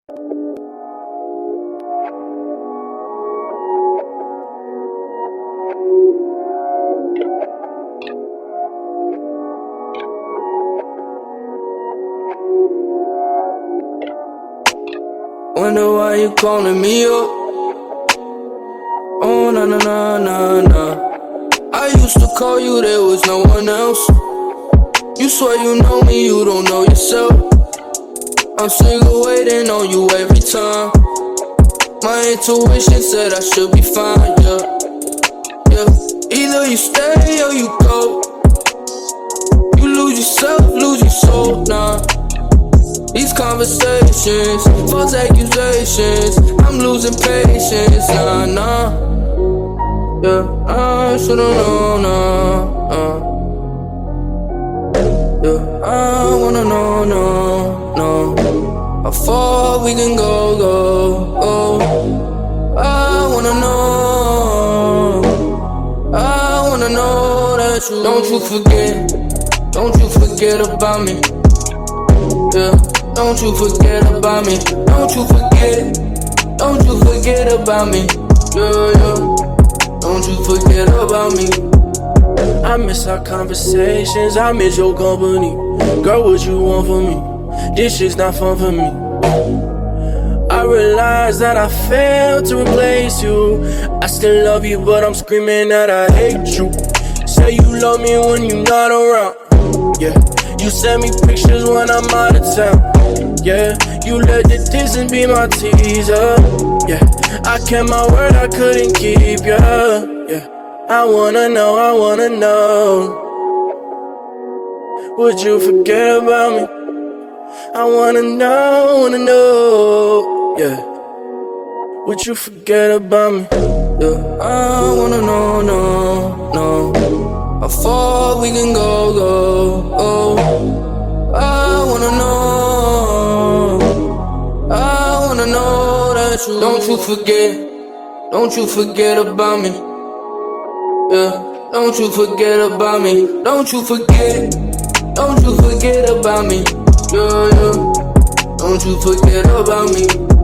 Wonder why you calling me up. Oh, na na na na na. I used to call you, there was no one else. You swear you know me, you don't know yourself. I'm sick of waiting on you every time. My intuition said I should be fine, yeah. Yeah, either you stay or you go. You lose yourself, lose your soul, nah. These conversations, false accusations, I'm losing patience, nah, nah. Yeah, I should've known, nah, yeah, I wanna know, no. How far we can go, I wanna know that you. Don't you forget about me, yeah. Don't you forget about me. Don't you forget about me. Yeah. Don't you forget about me. I miss our conversations, I miss your company. Girl, what you want from me? This shit's not fun for me. I realize that I failed to replace you. I still love you, but I'm screaming that I hate you. Say you love me when you're not around, yeah. You send me pictures when I'm out of town, yeah. You let the distance be my teaser, yeah. I kept my word, I couldn't keep, yeah. I wanna know. Would you forget about me? I wanna know, yeah. Would you forget about me? Yeah. I wanna know, no. How far we can go, I wanna know that you. Don't you forget about me, yeah. Don't you forget about me, don't you forget about me, yeah. Don't you forget about me.